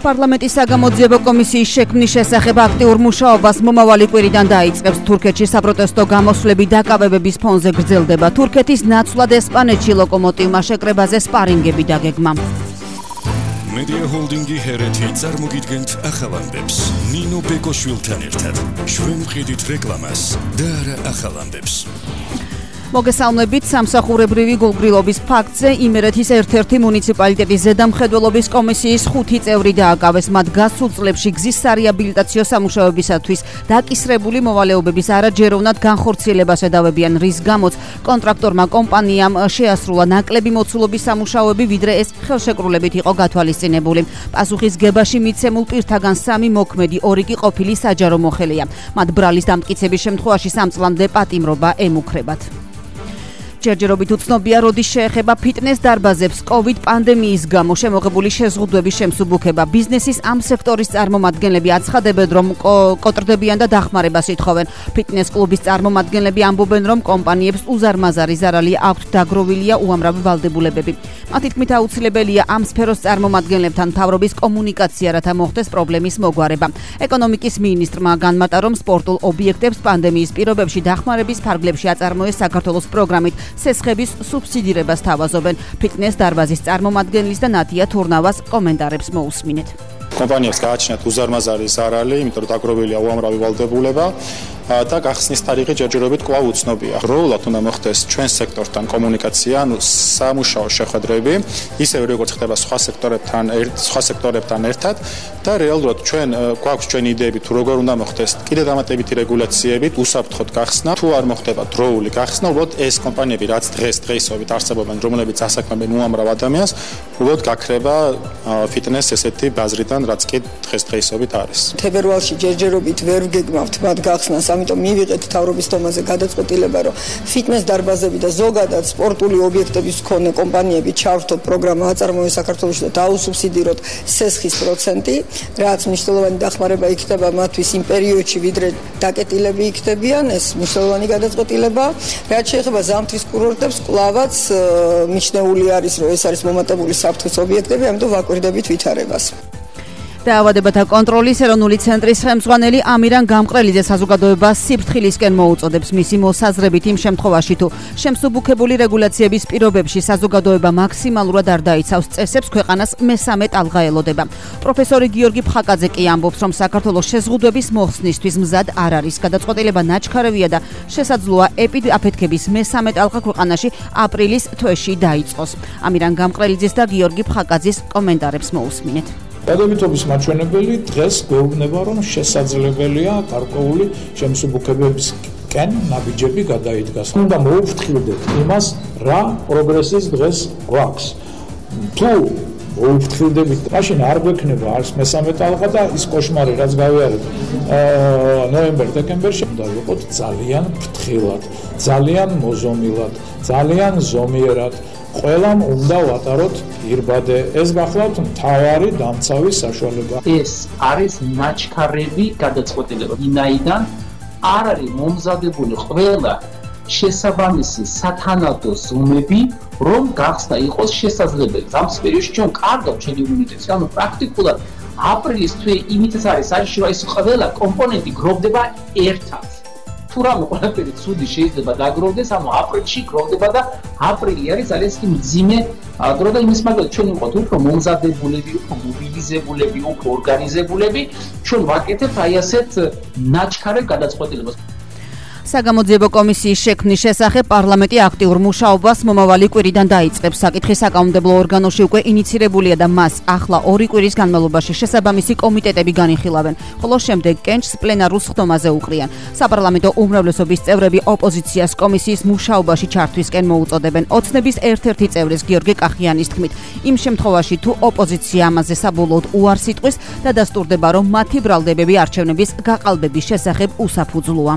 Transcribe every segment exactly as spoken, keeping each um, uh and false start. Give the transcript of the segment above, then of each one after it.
პარლამენტის საგამოძიებო კომისიის შექმნის შესახებ აქტიურ მუშაობას მომავალი კვირიდან დაიწყებს. თურქეთში საპროტესტო გამოსვლები დაკავებების ფონზე გრძელდება. თურქეთის ნაცვლად ესპანეთში ლოკომოტივმა შეკრებაზე სპარინგები დაგეგმა. Media Holdingi ჰერეთი წარმოგიდგენთ ახალანდებს. ნინო ბეკოშვილთან ერთად. ჩვენ ვყიდით რეკლამას და არა ახალანდებს. მოგესალმებით სამსახურებრივი გულგრილობის ფაქტზე იმერეთის ერთ-ერთი მუნიციპალიტეტის ზედამხედველობის კომისიის ხუთი წევრი დააკავეს. მათ გასულ წლებში გზის სარეაბილიტაციო სამუშაოებისათვის დაკისრებული მოვალეობების არაჯეროვნად განხორციელებას ედავებიან, რის გამოც კონტრაქტორმა კომპანიამ შეასრულა ნაკლები მოცულობის სამუშაოები, ვიდრე ეს ხელშეკრულებით იყო გათვალისწინებული. პასუხისგებაში მიცემულ პირთაგან სამი მოქმედი, ორი კი ყოფილი საჯარო მოხელეა. მათ ბრალის დამტკიცების შემთხვევაში სამ წლამდე პატიმრობა ემუქრებათ. ჯერჯერობით უცნობია, როდის შეეხება ფიტნეს დარბაზებს კოვიდ პანდემიის გამო შემოღებული შეზღუდვების შემსუბუქება. ბიზნესის ამ სექტორის წარმომადგენლები აცხადებენ, რომ კოტრდებიან და დახმარებას ითხოვენ. ფიტნეს კლუბის წარმომადგენლები ამბობენ, რომ კომპანიებს უზარმაზარი ზარალი აქვთ, დაგროვილია უამრავი ვალდებულებები. მათი თქმით, აუცილებელია ამ სფეროს წარმომადგენლებთან მთავრობის კომუნიკაცია, რათა მოხდეს პრობლემის მოგვარება. ეკონომიკის მინისტრმა განმარტა, რომ სპორტულ ობიექტებს პანდემიის პირობებში დახმარების ფარგლებში აწარმოეს საქართველოს პროგრამით სესხების სუბსიდირებას თავაზობენ. ფიტნეს დარბაზის წარმომადგენლის და ნატია თურნავას კომენტარებს მოусმინეთ. კომპანიებს გააჩნიათ უზარმაზარი ზარალი, იმიტომ რომ დაგროვილია უამრავი ვალდებულება და გახსნის თარიღი ჯერჯერობით კვლავ უცნობია. დროულად უნდა მოხდეს ჩვენ სექტორთან კომუნიკაცია, ანუ სამუშაო შეხვედრები, ისევე როგორც ხდება სხვა სექტორებთან, სხვა სექტორებთან ერთად და რეალურად ჩვენ გვაქვს ჩვენი იდეები თუ როგორ უნდა მოხდეს კიდევ დამატებითი რეგულაციებით, უსაფრთხოდ გახსნა, თუ არ მოხდება დროული გახსნა, უბრალოდ ეს კომპანიები რაც დღეს დღეისობით არსებობენ, რომლებიც ასაქმებენ უამრავ ადამიანს, უბრალოდ გაქრება ფიტნეს ესეთი ბაზრიდან, რაც კი დღეს დღეისობით არის. თებერვალში ჯერჯერობით ვერ ვგეგმავთ მათ გახსნას, ამიტომ მივიღეთ თავრობის დომაზე გადაწყვეტილება, რომ ფიტნეს დარბაზები და ზოგადად სპორტული ობიექტების მქონე კომპანიები ჩავრთოთ პროგრამა აწარმოეს საქართველოში და დაუსუბსიდიროთ სესხის პროცენტი, რაც მნიშვნელოვანი დახმარება იქნება მათთვის იმ პერიოდში, ვიდრე დაკეტილები იქნებიან, ეს მნიშვნელოვანი გადაწყვეტილება. რაც შეეხება ზამთრის კურორტებს, კვლავაც მიჩნეული არის, რომ ეს არის მომატებული საფრთხის ობიექტები, ამიტომ ვაკვირდებით ვითარებას. დაავადებათა კონტროლის ეროვნული ცენტრის ხელმძღვანელი ამირან გამყრელიძე საზოგადოებას სიფრთხილისკენ მოუწოდებს. მისი მოსაზრებით, იმ შემთხვევაში თუ შემსუბუქებული რეგულაციების პირობებში საზოგადოება მაქსიმალურად არ დაიცავს წესებს, ქვეყანას მესამე ტალღა ელოდება. პროფესორი გიორგი ფხაკაძე კი ამბობს, რომ საქართველოს შეზღუდვების მოხსნისთვის მზად არ არის. გადაწყვეტილება ნაჩქარევია და შესაძლოა ეპიდაფეთქების მესამე ტალღა ქვეყანაში აპრილის თვეში დაიწყოს. ამირან გამყრელიძეს და გიორგი ფხაკაძის კომენტარებს მოусმინეთ. დადებითობის მაჩვენებელი დღეს გვეუბნება, რომ შესაძლებელია გარკვეული შემსუბუქებებისკენ ნაბიჯები გადაიდგას. უნდა მოუფრთხილდეთ იმას, რა პროგრესის დღეს გვაქვს. თუ მოუფრთხილდებით, მაშინ არ გვექნება არც მესამე ტალღა და ის კოშმარი, რაც გავიარეთ ნოემბერ-დეკემბერში, უნდა ვიყოთ ძალიან ფრთხილად, ძალიან მოზომილად, ძალიან ზომიერად. ყველამ უნდა ვატაროთ ირბადე. ეს გახლავთ მთავარი დამცავის საშუალება. ეს არის ნაჩქარევი გადაწყვეტილება. ვინაიდან არ არის მომზადებული ყველა შესაბამისი სათანადო ზომები, რომ გახსნა იყოს შესაძლებელი. ამ პერიოდში ჩვენ კარგავ ჩვენი იმუნიტეტს, ანუ პრაქტიკულად აპრილის თვე იმითაც არის საჭირო, რომ ეს ყველა კომპონენტი გროვდება ერთად. თუ რამე ყველაფერი ცუდი შეიძლება დაგროვდეს, ანუ აპრილში გროვდება და აპრილი არის ძალიან მძიმე დრო და იმის მაგალითად ჩვენ ვიყოთ უფრო მომზადებულები, უფრო მობილიზებულები, უფრო ორგანიზებულები, ჩვენ ვაკეთებთ აი ასეთ ნაჩქარევ გადაწყვეტილებას. საგამოძიებო კომისიის შექმნის შესახებ პარლამენტი აქტიურ მუშაობას მომავალი კვირიდან დაიწყებს. საკითხი საკანონმდებლო ორგანოში უკვე ინიცირებულია და მას ახლა ორი კვირის განმავლობაში შესაბამისი კომიტეტები განიხილავენ, ხოლო შემდეგ კენჭს პლენარულ სხდომაზე უყრიან. საპარლამენტო უმრავლესობის წევრები ოპოზიციას კომისიის მუშაობაში ჩართვისკენ მოუწოდებენ. ოცნების ერთ-ერთი წევრის გიორგი კახიანის თქმით, იმ შემთხვევაში თუ ოპოზიცია ამაზე საბოლოოდ უარს იტყვის, დადასტურდება, რომ მათი ბრალდებები არჩევნების გაყალბების შესახებ უსაფუძვლოა.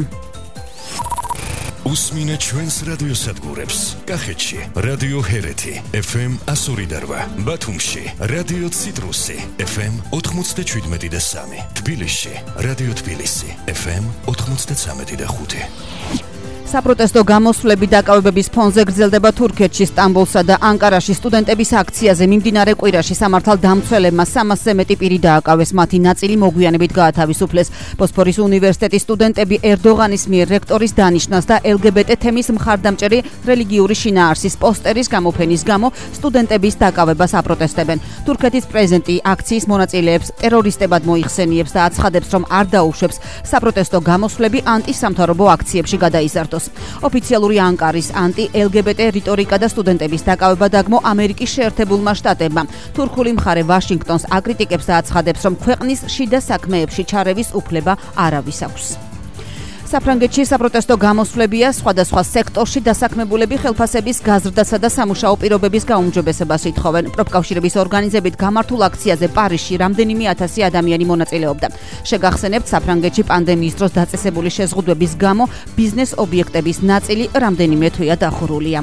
უსმინეთ ჩვენს რადიოსადგურებს. კახეთში რადიო ჰერეთი ეფ ემ ასორი და რვა, ბათუმში რადიო ციტრუსი ეფ ემ ოთხმოცდაშვიდმეტი და სამი, თბილისში რადიო თბილისი ეფ ემ ოთხმოცდაცამეტი და ხუთი. საპროტესტო გამოსვლები დაკავებების ფონზე გრძელდება თურქეთში, სტამბოლსა და ანკარაში სტუდენტების აქციაზე. მიმდინარე კვირაში სამართალდამცველებმა სამასზე მეტი პირი დააკავეს, მათი ნაწილი მოგვიანებით გაათავისუფლეს. ბოსფორის უნივერსიტეტის სტუდენტები ერდოღანის მიერ რექტორის დანიშვნას და ელ გი ბი ტი თემის მხარდამჭერი რელიგიური შინაარსის პოსტერის გამოფენის გამო სტუდენტების დაკავებას აპროტესტებენ. თურქეთის პრეზიდენტი აქციის მონაწილეებს ტერორისტებად მოიხსენიებს და აცხადებს, რომ არ დაუშვებს საპროტესტო გამოსვლები ანტისამთავრობო აქციებში გადაიზარდოს. ოფიციალური ანკარის ანტი-ელ გი ბი ტი რიტორიკა და სტუდენტების დაკავება დაგმო ამერიკის შეერთებულმა შტატებმა. თურქული მხარე ვაშინგტონს აკრიტიკებს და აცხადებს, რომ ქვეყნის შიდა საქმეებში ჩარევის უფლება არავის აქვს. საფრანგეთში საპროტესტო გამოსვლებია სხვადასხვა სექტორში დასაქმებულები ხელფასების გაზრდასა და სამუშაო პირობების გაუმჯობესებას ითხოვენ. პროფკავშირების ორგანიზებით გამართულ აქციაზე პარიზში რამდენიმე ათასი ადამიანი მონაწილეობდა. შეგახსენებთ, საფრანგეთში პანდემიის დროს დაწესებული შეზღუდვების გამო ბიზნეს ობიექტების ნაწილი რამდენიმე თვეა დახურულია.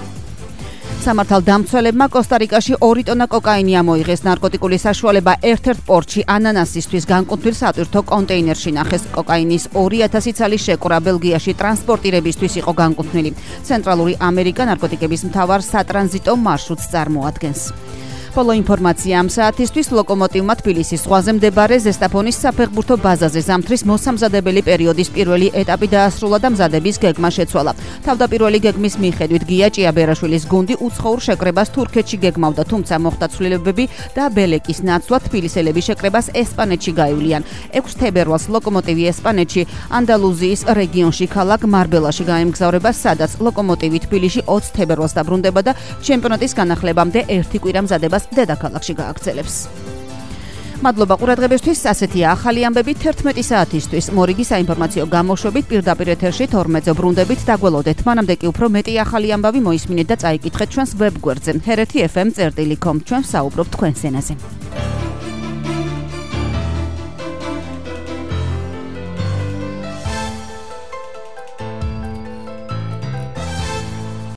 სამართალდამცველებმა კოსტა-რიკაში ორი ტონა კოკაინი ამოიღეს. ნარკოტიკული საშუალება ერთ-ერთ პორტში ანანასისთვის განკუთვნილ სატვირთო კონტეინერში ნახეს. კოკაინის ორი ათასი ცალი შეკვრა ბელგიაში ტრანსპორტირებისთვის იყო განკუთვნილი. ცენტრალური ამერიკა ნარკოტიკების მთავარ სატრანზიტო მარშრუტს წარმოადგენს. Follow ინფორმაცია ამ საათისთვის ლოკომოტივმა თბილისის ზღვაზე მდებარე ზესტაფონის საფეხბურთო ბაზაზე ზამთრის მოსამზადებელი პერიოდის პირველი ეტაპი დაასრულა და მზადების გეგმა შეცვალა. თავდაპირველი გეგმის მიხედვით გია ჭიაბერაშვილის გუნდი უცხოურ შეკრებას თურქეთში გეგმავდა, თუმცა მოხდა ცვლილებები და ბელეკის ნაცვლად თბილისელები შეკრებას ესპანეთში გაივლიან. ექვსი თებერვალს ლოკომოტივი ესპანეთში ანდალუზიის რეგიონში ქალაქ მარბელაში გაემგზავრება, სადაც ლოკომოტივი თბილისში ოცი თებერვალს დაბრუნდება და ჩემპიონატის განახლებამდე ერთი კვირა მზადებას დედაქალაქში გააგრძელებს. მადლობა ყურადღებისთვის. ასეთია ახალი ამბები თერთმეტი საათისთვის. მორიგი საინფორმაციო გამოშვებით პირდაპირ ეთერში თორმეტზე ბრუნდებით. დაგველოდეთ. მანამდე კი უფრო მეტი ახალი ამბავი მოისმინეთ და წაიკითხეთ ჩვენს ვებგვერდზე ჰერეთი ეფ ემ წერტილი კომ. ჩვენ საუბრობთ თქვენს ენაზე.